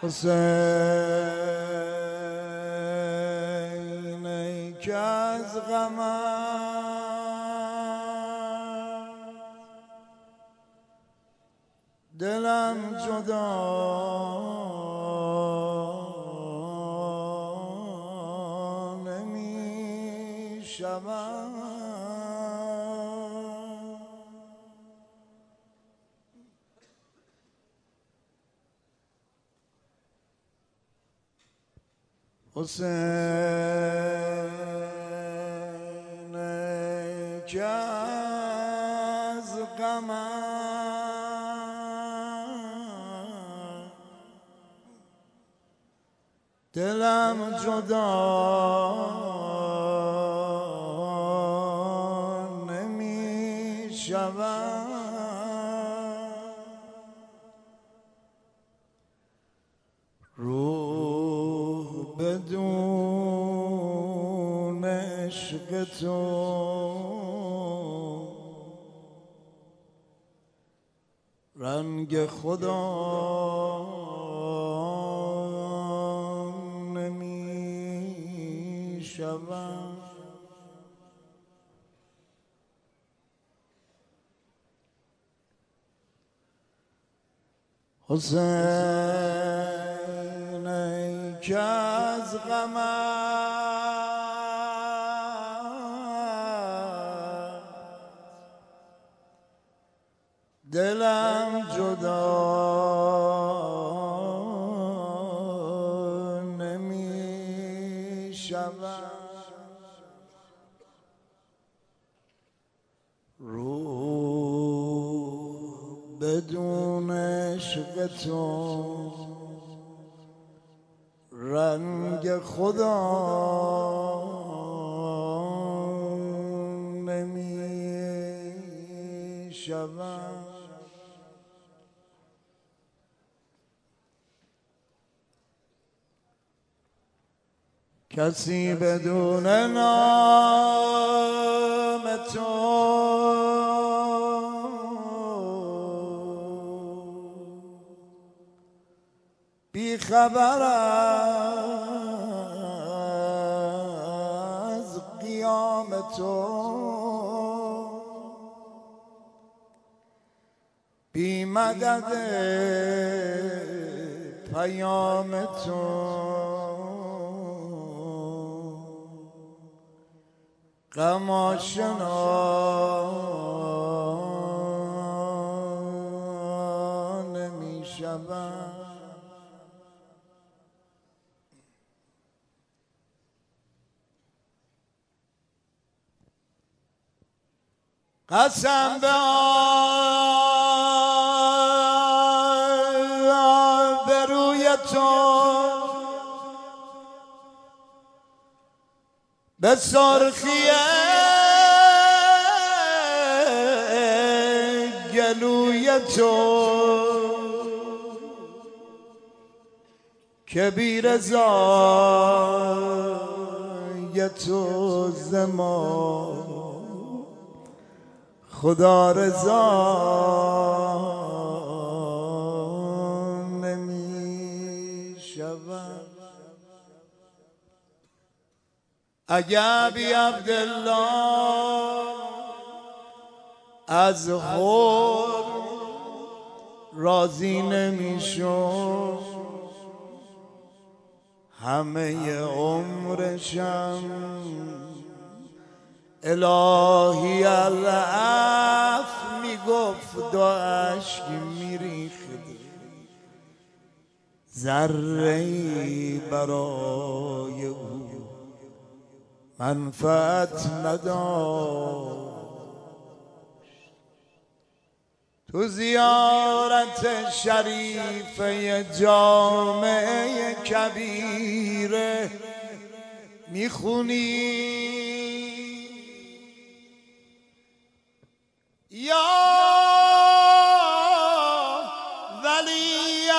حسین ای که از غمت دلم جدا نمی شود. حسین ای که از غمت دلم جدا نمی شود. روح بدون عشق تو رنگ خدا نمی شود. حسین ای که از غمت دلم جدا نمی شود. روح بدون عشق تو رنگ خدا نمی شود. کسی بدون نام تو بی خبر از قیام تو، بی مدد پیام تو غم آشنا نمی شود. قسم به آبروی تو به سرخی گلوی تو که بی رضای تو ز ما خدا رضا نمی شود. اگر بی عبدالله از حور راضی نمی شد، همه عمرشم الهی العفو میگفت و اشک میریخت، ذره‌ای برای او منفعت نداشت. تو زیارت شریفه جامع کبیره میخونی یا ولی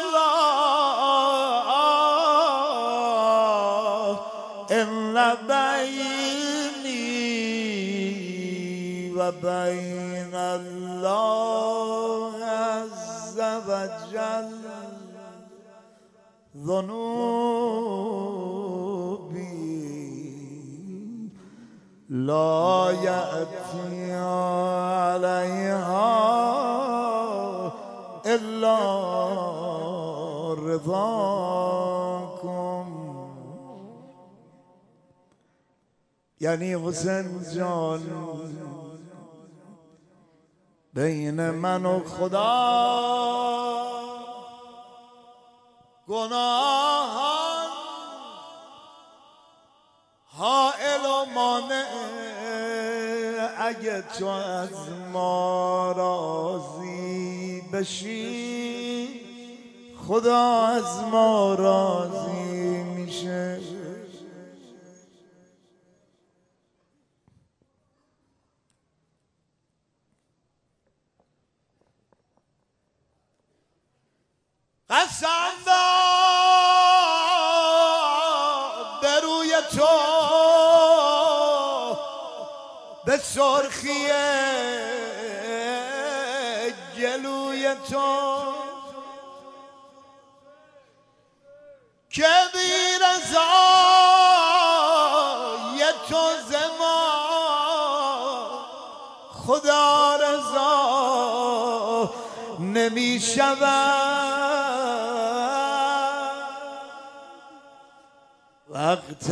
الله ان بینی و بین الله عز و جل ذنوبی لا یأتی علیها الا رضاکم. یعنی حسین جان بین من و خدا گناهان حائل و مانع، اگه تو از ما راضی بشی خدا از ما راضی میشه. قسم داد به روی تو، به سرخی گلوی تو، که بی رضای تو ز ما خدا رضا نمی شود. وقت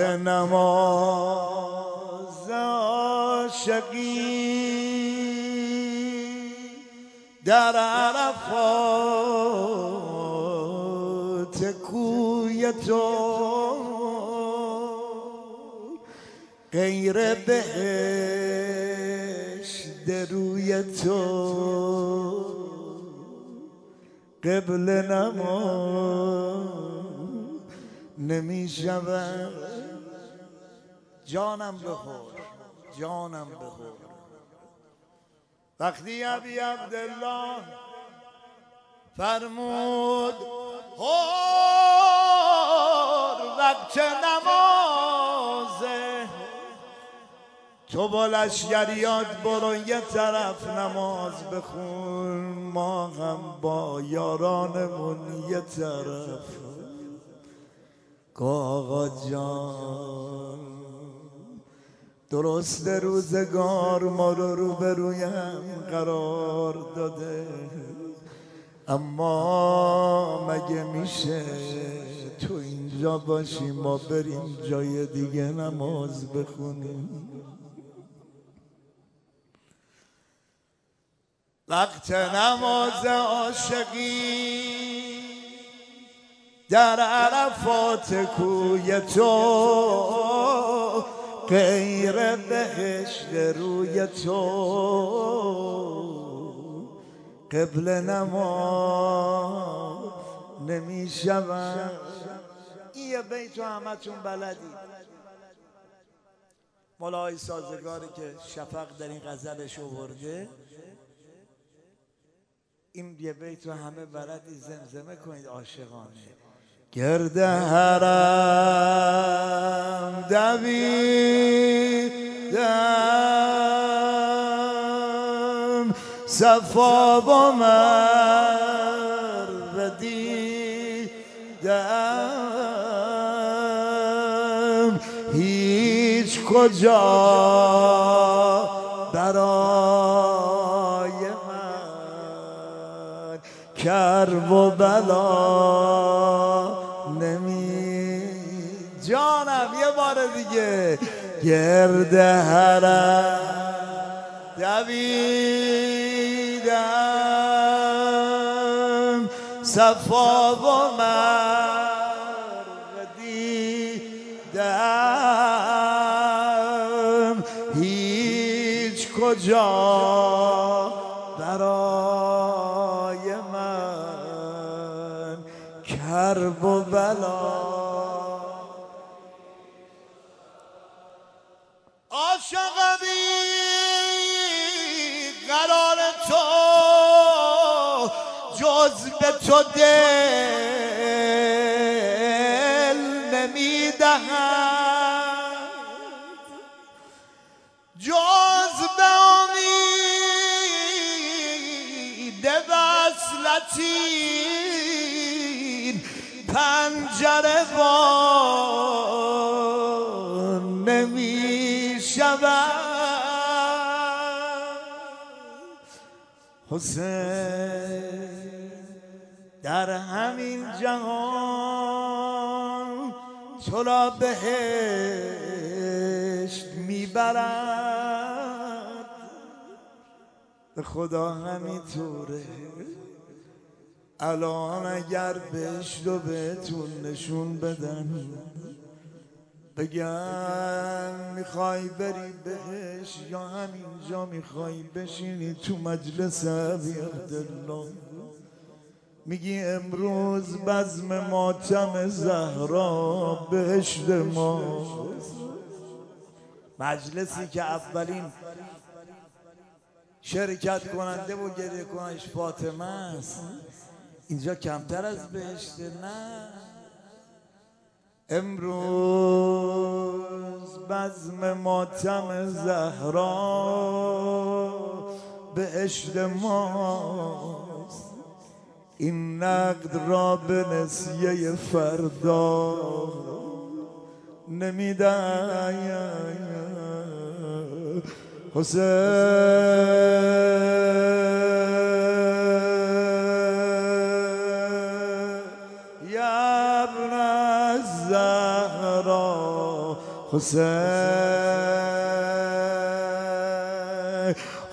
نماز عاشقی در عرفات کوی تو، غیر بهشت روی تو قبل نما نمی شود. جانم بخور، جانم بخور. وقتی ابی عبدالله فرمود وقت نمازه، تو با لشکریات برو یه طرف نماز بخون، ما هم با یارانمون یه طرف. آقا جان درست روزگار ما رو روبرویم قرار داده، اما مگه میشه تو اینجا باشی ما بریم جای دیگه نماز بخونیم؟ وقت نماز عاشقی در عرفات کوی تو، غیر بهشت روی تو قبل نما نمی شود. این یه بیتو همتون بلدید. مولای سازگاری که شفق در این غزلش آورده، این یه بیتو همه بلدی، زمزمه کنید عاشقانه. گرد حرم دویدم، صفا و مروه دیدم، هیچ کجا برای من کرب و بلا جانم. یه بار دیگه. گرد حرم دویدم، صفا و مروه دیدم، هیچ کجا برای من کرب و بلا. عاشقی قرار تو جز به تو دل نمیدهد، جز به امید وصلتی پنجره وا نمی شود حسین در همین جهان تو را بهشت میبرد به خدا همینطوره الان اگر بهشت رو بهتون نشون بدن بگن میخوای بری بهشت یا همینجا میخوای بشینی تو مجلس ابی عبدالله میگی امروز بزم ماتم زهرا بهشت ما مجلسی که اولین شرکت کننده و گریه کننش فاطمه است اینجا کمتر از بهشت نه امروز بزم ماتم زهرا بهشت ماست این نقد را به نسیه فردا نمیدن حسین یا ابن الزهرا حسین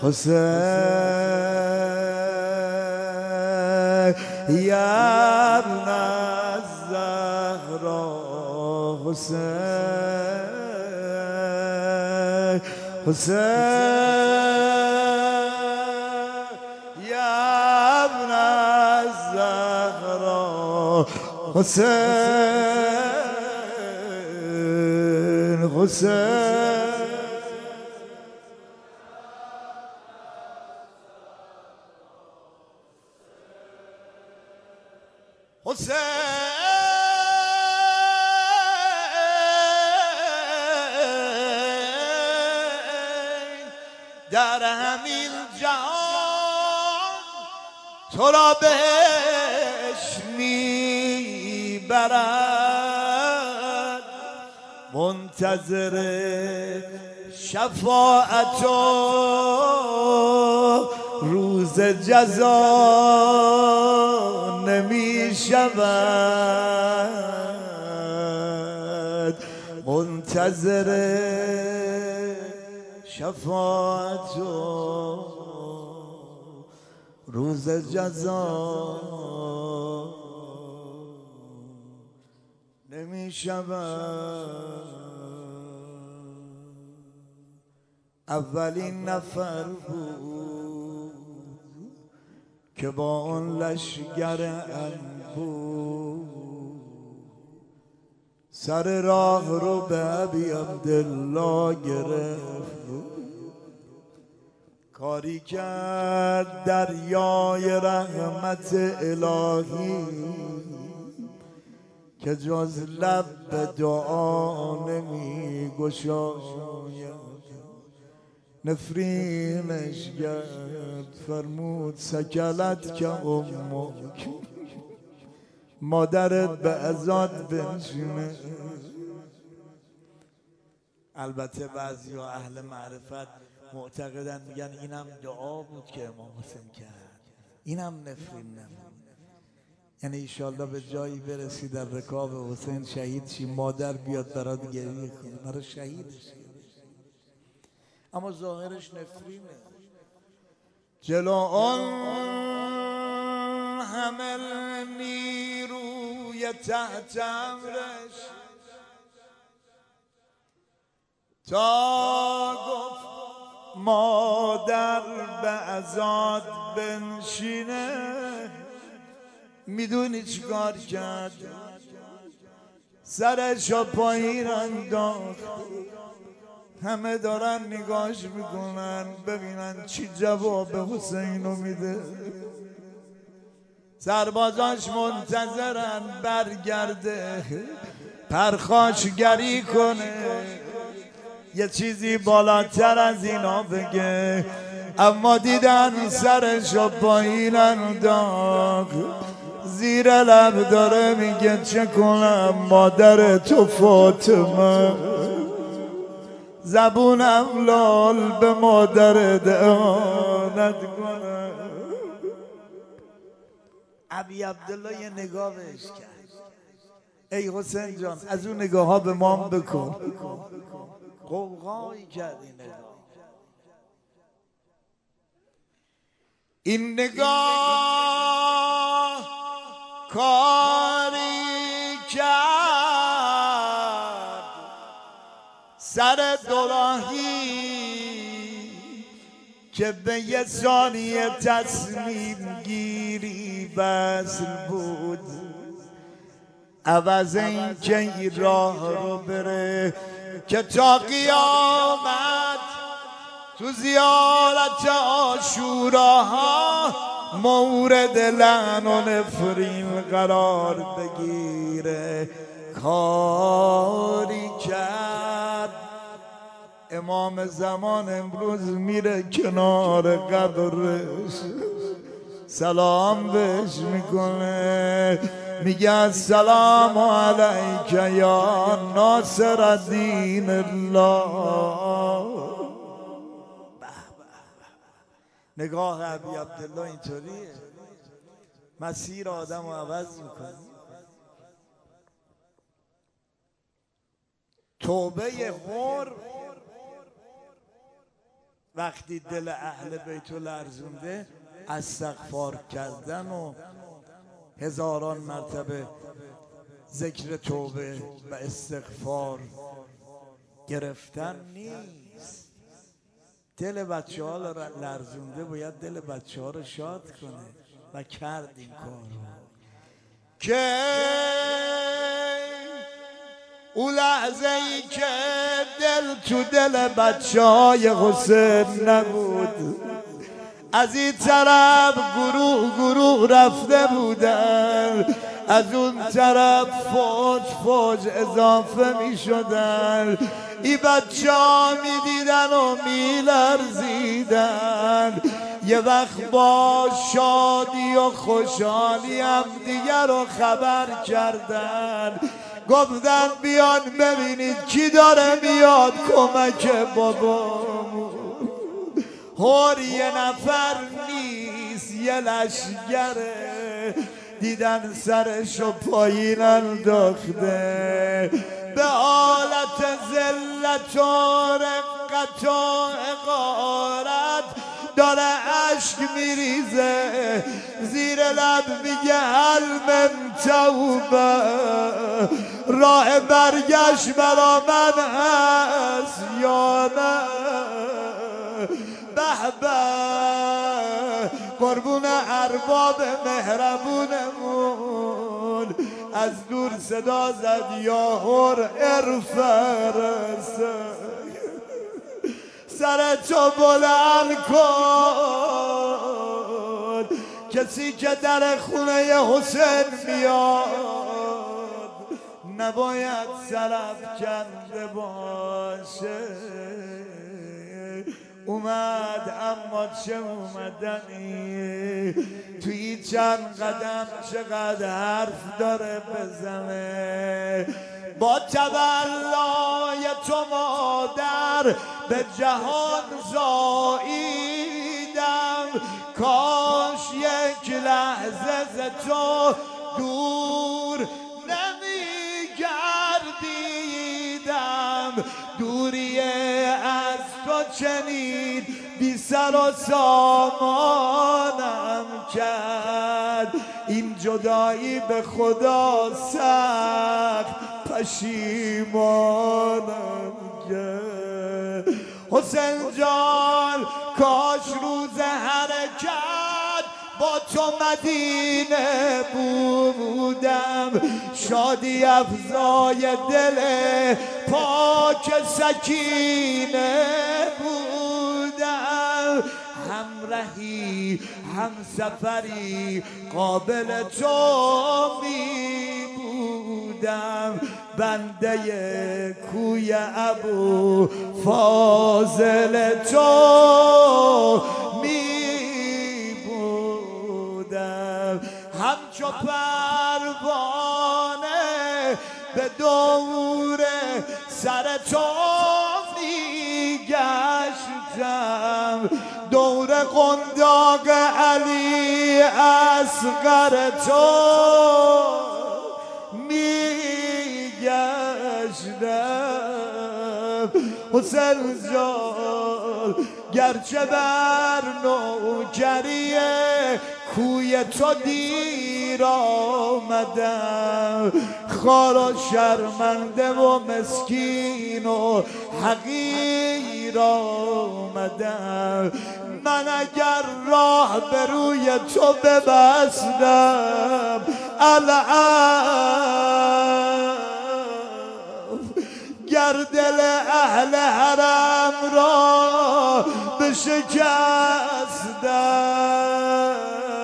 حسین یا ابن الزهرا حسین حسین یا ابن الزهرا حسین حسین در همین جهان تو را بهش میبرد منتظر شفاعت و روز جزا نمی شود منتظر شفاعت و روز جزا نمی شود اولین نفر بود که با اون لشگر انبوه سر راه رو به ابی عبدالله گرفت کاری کرد دریای رحمت الهی که جز لب به دعا نمی گشاید نفرینش کرد فرمود سکلت که امک مادرت به ازاد بنشینه البته بعضی اهل معرفت معتقدن میگن اینم دعا بود که امام حسین کرد اینم نفرین نمون یعنی ایشالله به جایی برسی در رکاب حسین شهید شی مادر بیاد برات گریه کنه برای شهیدش اما ظاهرش نفرینه جلو آن همه نیروی تحت امرش تا گفت مادر به ازاد بنشینه میدونی چیکار کرد سرشو پایین انداخت همه دارن نگاش میکنن ببینن چی جواب حسینو میده سربازاش منتظرن برگرده پرخاشگری کنه یه چیزی بالاتر از اینا بگه اما دیدن سرشو پایین انداخت زیر لب داره میگه چه کنم مادر تو فاطمه، زبونم لال به مادر اهانت کنه. ابی عبدالله یه نگاه بهش کرد، ای حسین جان از اون نگاه ها به ما بکن. قوقایی کرد این نگاه کاری کرد سر دوراهی که به یه ثانیه تصمیم گیری وصل بود، عوض این که این راه رو بره که تا قیامت تو زیارت عاشوراها مورد لعن و نفرین قرار بگیره. کاری کرد امام زمان امروز میره کنار قبرش سلام بهش میکنه، میگه السلام علیک یا ناصر الدین الله. نگاه ابی عبدالله اینطوریه، مسیر آدم رو عوض میکنه. توبه حر وقتی دل اهل بیت لرزونده، استغفار کردن و هزاران مرتبه ذکر توبه و استغفار گرفتن نیست. دل بچه ها لرزونده باید دل بچه ها رو شاد کنه و کرد این کار که اون لحظه ای که دل تو دل بچه های حسین نبود، از این طرف گروه رفته بودن، از اون طرف فوج اضافه می شدن. ای بچه ها می دیدن و می لرزیدن، یه وقت با شادی و خوشحالی هم دیگر رو خبر کردن، گفتن بیان ببینید کی داره میاد کمک بابامون. هر یه نفر نیست یه لشگره، دیدن سرشو پایین انداخته، به حالت ذلت و رقت و حقارت داره اشک میریزه، زیر لب میگه هل من توبه، راه برگشت برا من هست یا نه؟ به به قربون ارباب مهربونمون، از دور صدا زد یا هر ارفرس، سرتو بلند کن، کسی که در خونه حسین میاد نباید سرافکنده باشه. اومد اما چه اومدنی، توی چند قدم چقدر حرف داره بزنه. با تولای تو مادر به جهان زاییدم، کاش یک لحظه ز تو دور نمیگردیدم. دوری از تو چنین بی سر و سامانم کرد، این جدایی به خدا سخت پشیمانم کرد. حسین جان کاش روز حرکت با تو مدینه بودم، شادی افزای دل پاک سکینه بودم، همراهی همسفری قابل تو می بودم، بنده کوی ابو فاضل تو می بودم. همچو پروانه به دور سر تو میگشتم، دور قنداق علی اصغر تو میگشتم. حسین جان گرچه بر نوکری کوی تو دیر آمدم، خوار و شرمنده و مسکین و حقیر آمدم. من اگر راه به روی تو ببستم العفو، گر دل اهل حرم را بشکستم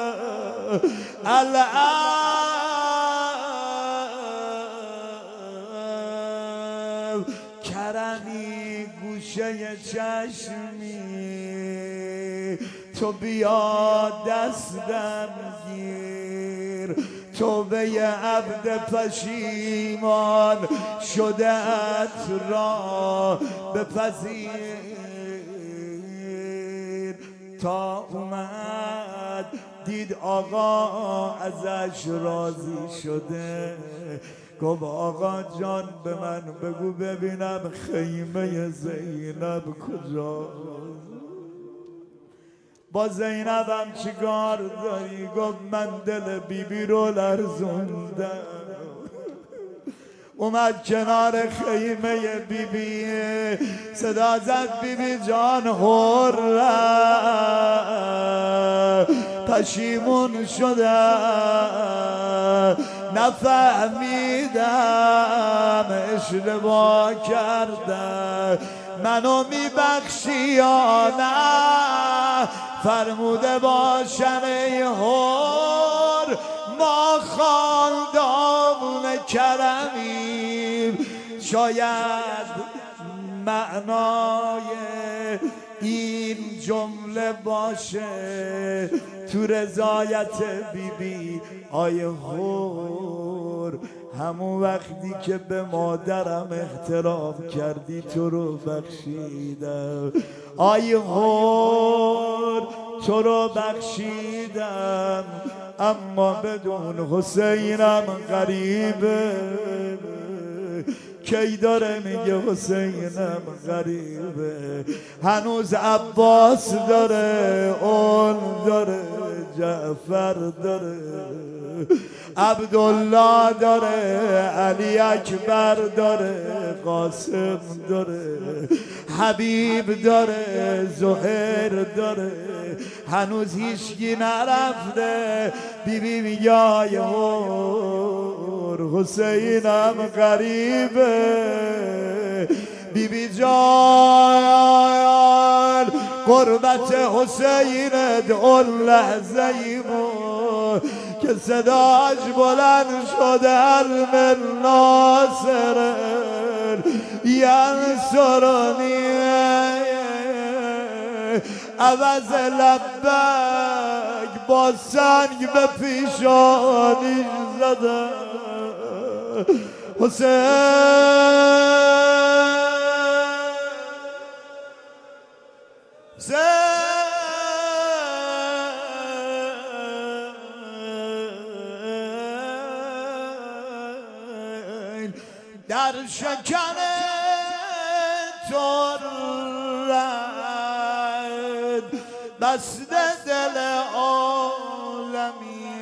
العفو. کرمی گوشه چشمی تو بیا دستم گیر، توبه عبد پشیمان شده ات را بپذیر. تا اومد دید آقا ازش راضی شده، گفت آقا جان به من بگو ببینم خیمه زینب کجاست؟ با زینبم چیکار داری؟ گفت من دل بیبی رو لرزوندم. اومد کنار خیمه بیبی صدا زد بیبی جان حرم، پشیمون شدم نفهمیدم اشتباه کردم، منو میبخشی یا نه؟ فرموده باشم ای حر ما خاندان کرمیم. شاید معنای این جمله باشه تو رضایت بیبی آیه حور، همون وقتی که به مادرم احترام کردی تو رو بخشیدم. آیه حور تو رو بخشیدم، اما بدون حسینم غریبه. کی داره میگه حسینم غریبه؟ هنوز عباس داره، اون داره، جعفر داره، عبدالله داره، علی اکبر داره، قاسم داره، حبیب داره، زهیر داره. هنوز هیچکی نرفته. بیبی میگه آیه حسینم غریبه. بیبی جان قربت حسینت اون لحظه ای بود که صداش بلند شد من ناصر ینصرنی، عوض لبک با سنگ به پیشانیش زدم. حسین در شکن ترد بسته دل عالمی،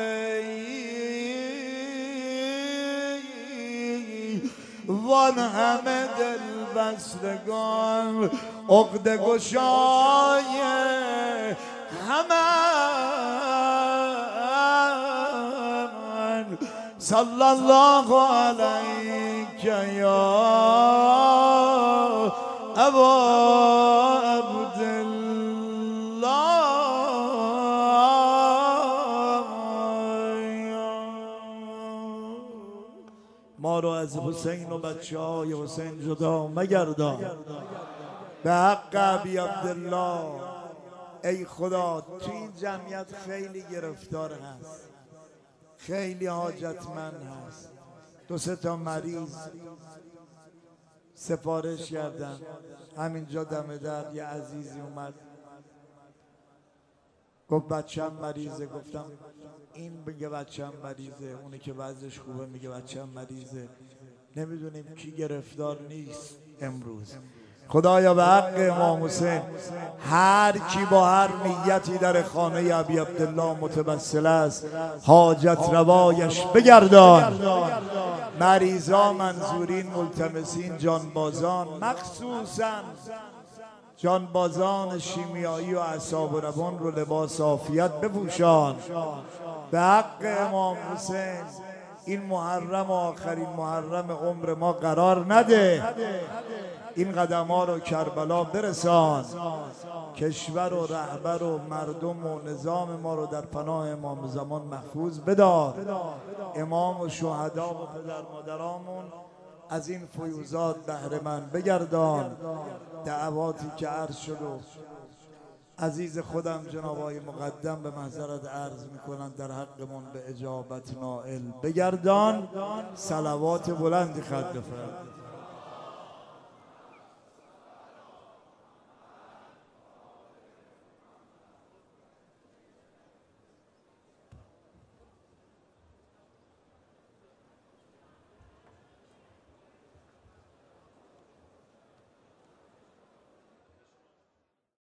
وان همه دل بستگان عقده گشای همه. صلی الله علیک یا ابا عبدالله. ما رو از حسین و بچه های حسین جدا مگردان. به حق ابی عبدالله ای خدا تو این جمعیت خیلی گرفتار هست، خیلی حاجتمند هست. 2-3 تا مریض سفارش کردن همینجا دم در. یه عزیزی اومد گفت بچه‌م مریضه. گفتم این میگه بچه‌م مریضه، اونی که وضعش خوبه میگه بچه‌م مریضه، نمیدونیم کی گرفتار نیست امروز. خدایا به حق امام حسین هر کی با هر نیتی در خانه ابی عبدالله متوسل است حاجت روایش بگردان. مریضا، منظورین، ملتمسین، جانبازان، مخصوصا جانبازان شیمیایی و اعصاب و روان رو لباس عافیت بپوشان. به حق امام حسین این محرم آخرین محرم عمر ما قرار نده. این قدم ها رو کربلا برسان. کشور و رهبر و مردم و نظام ما رو در پناه امام زمان محفوظ بدار. امام و شهدا و پدر مادرامون از این فیوزات بهره مند بگردان. دعواتی که عرض شد و عزیز خودم جناب آقای مقدم به محضرت عرض میکنن در حقمون به اجابت نائل بگردان. صلوات بلندی خط بفرمایید.